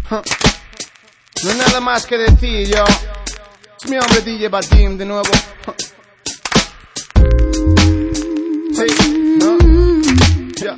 No hay nada más que decir, yo. Es mi hombre DJ Batim de nuevo. Sí, ¿no? Ya.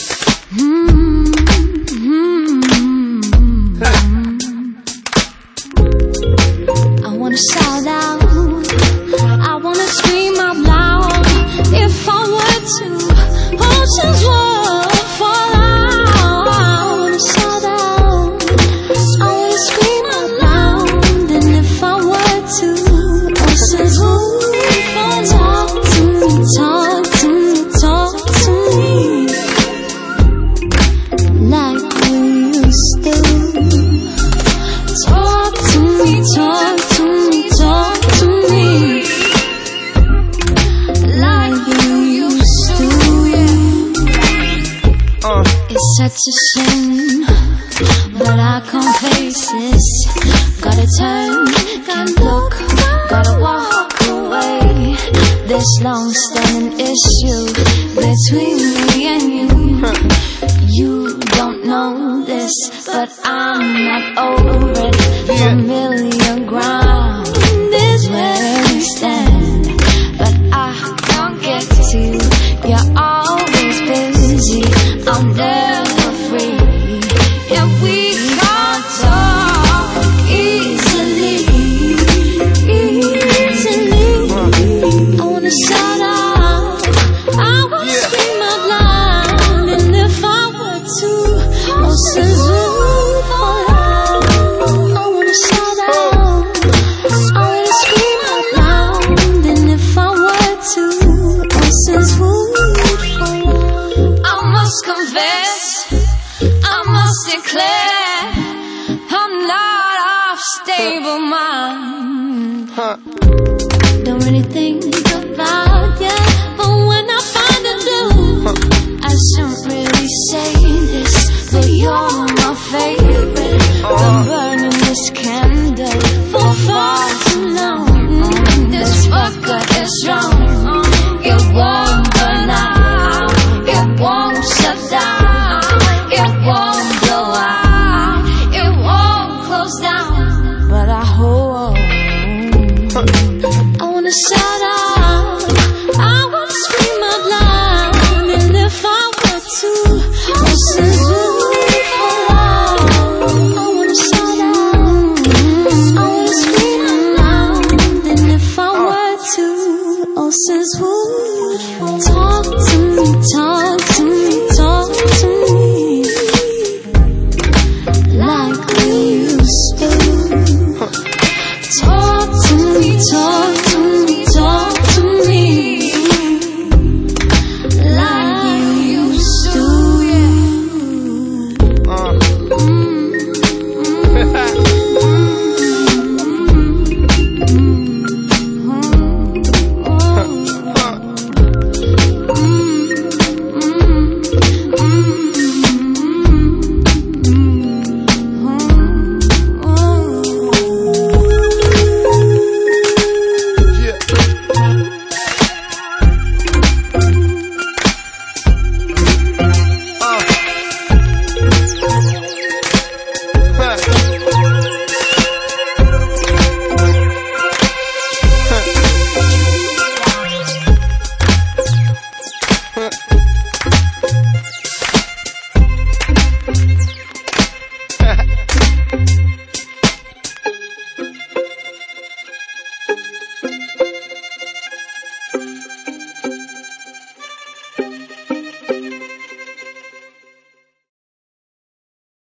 I wanna shout out, I wanna scream out loud. If I were to, oceans would fall out. I wanna shout out, I wanna scream out loud. And if I were to, oceans would fall out. Talk to me, talk to me, like we used to. Talk to me, talk to me, talk to me, like you used to. It's such a shame, but I can't face this. Gotta turn, can't look, gotta walk away. This long-standing issue between me and you. You don't know this, but I'm not over it. Familiar ground is where we stand, but I can't get to you. You're always busy, I'm never free. Yeah, we can't talk easily. I wanna shout out, I wanna scream out loud. And if I were to, oceans would fall out. I wanna shout out, I wanna scream out loud. And if I were to, oceans would fall out. I must confess, I must declare, I'm not of stable mind. Don't really